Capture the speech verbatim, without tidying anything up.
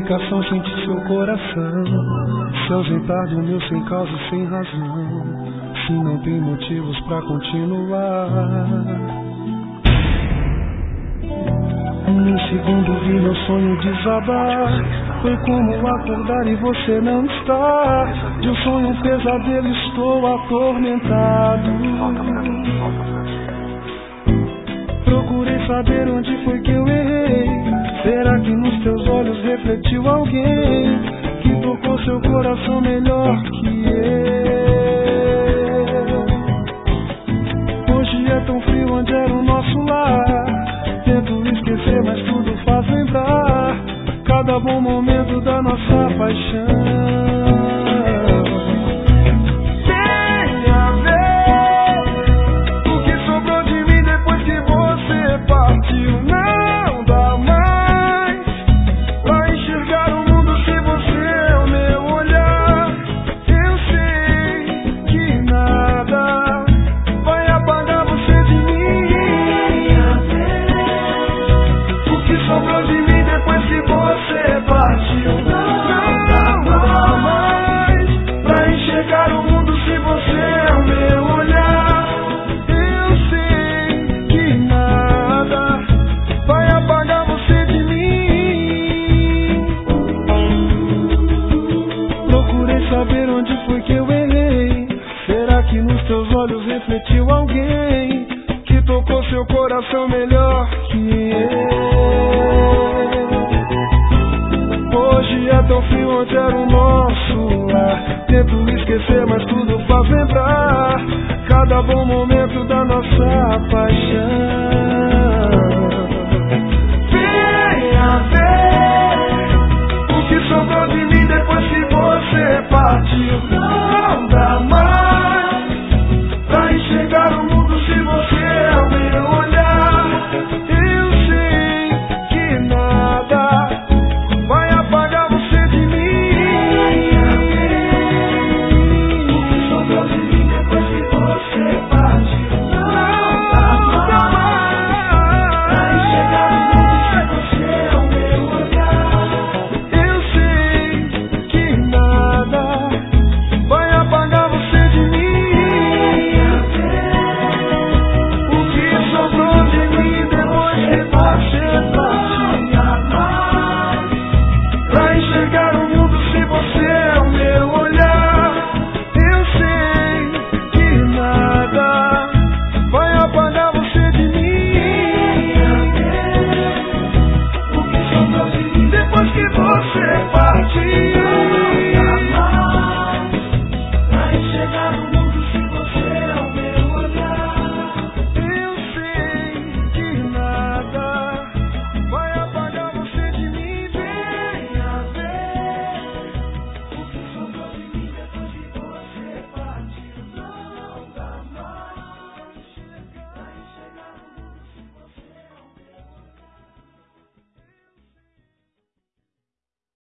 explicação, senti seu coração se ausentar do meu sem causa e sem razão. Se não tem motivos pra continuar. Num segundo vi meu sonho desabar. Foi como acordar e você não está. De um sonho, um pesadelo, estou atormentado. Procurei saber onde foi que eu errei. Será que nos teus olhos refletiu alguém que tocou seu coração melhor que eu? Hoje é tão frio onde era o nosso lar. Tento esquecer, mas tudo faz lembrar cada bom momento da nossa paixão. Venha ver o que sobrou de mim depois que você partiu. Não dá mais pra enxergar o mundo se você é o meu olhar. Eu sei que nada vai apagar você de mim. Venha ver o que sobrou de mim depois que você partiu. Não dá mais pra enxergar o mundo se você é o meu olhar. Eu sei que nada vai apagar você de mim. Procurei saber onde foi que eu errei. Será que nos teus olhos refletiu alguém que tocou seu coração melhor que eu? Hoje é tão frio onde era o nosso lar. Tento esquecer, mas tudo faz lembrar cada bom momento da nossa paixão. Venha ver o que sobrou de mim depois que você partiu. Não dá mais pra enxergar o mundo se você é o meu olhar. Eu sei que nada vai apagar você de mim. O que sobrou de mim depois que você partiu. Não dá mais pra enxergar o mundo se você é o meu olhar. Eu sei que nada vai apagar você de mim. O que sobrou de mim depois que você partiu. Pra enxergar o mundo se você é o meu olhar. Eu sei que nada vai apagar você de mim. O que sobrou de mim depois que você partiu.